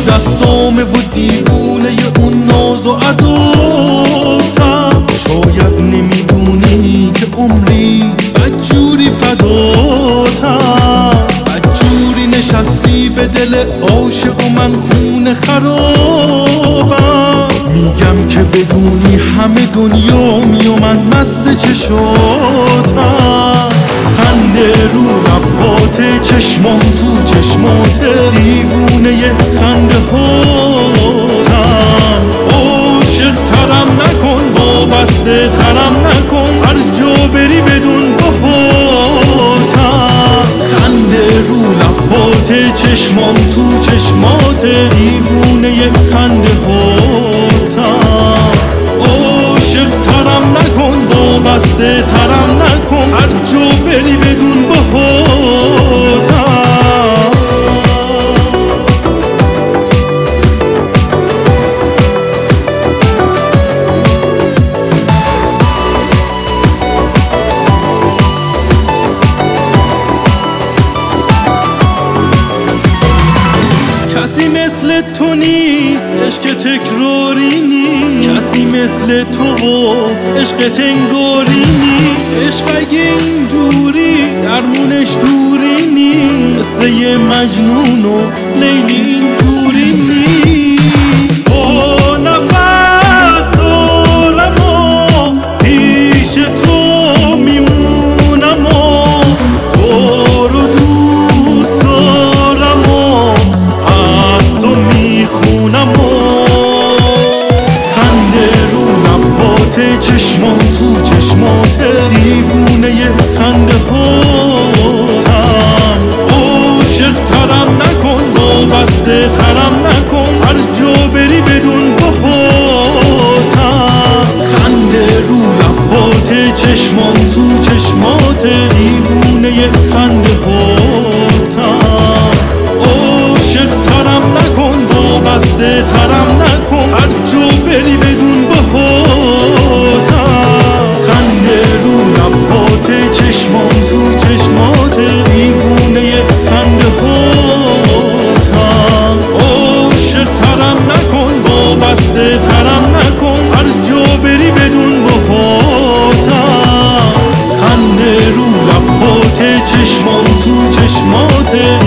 دستامه و دیوونه اون ناز و عداتم. شاید نمیدونی که عمری بدجوری فداتم، بدجوری نشستی به دل عاشق و من خونه خرابم. میگم که بدونی همه دنیا می و من مست چشاتم. خنده رو لبات، چشمام تو چشمات، دیوونه خنده هاتم. عاشق ترم نکن، وابسته ترم نکن، هر جا بری بدون بهاتم. خنده رو لبات، چشمام تو چشمات، دیوونه خنده هاتم. عاشق ترم نکن، وابسته ترم نکن، هر جا بری بدون بهاتم. کسی مثل تو نیست، عشق تکراری نیست. کسی مثل تو و عشق تنگاری نیست. عشق اگه اینجوری درمونش دوری نیست، قصه مجنون و لیلی اینجوری نیست. با نفس دارم و پیش تو میمونم و تو رو دوست دارم و از تو میخونم و خنده رو لبات، چشمام تو چشمات، دیوونه خنده هاتم. عاشق ترم نکن، وابسته ترم نکن، هر جا بری بدون بهاتم. خنده رو لبات، چشمام تو چشمات، دیوونه خنده هاتم. عاشق ترم نکن، وابسته ترم نکن، هر جا بری بدون بهاتم. خنده رو لبات، چشمام تو چشمات، دیوونه خنده هاتم. عاشق ترم نکن، وابسته ترم نکن، هر جا بری بدون بهاتم. خنده رو لبات، چشمام تو چشمات،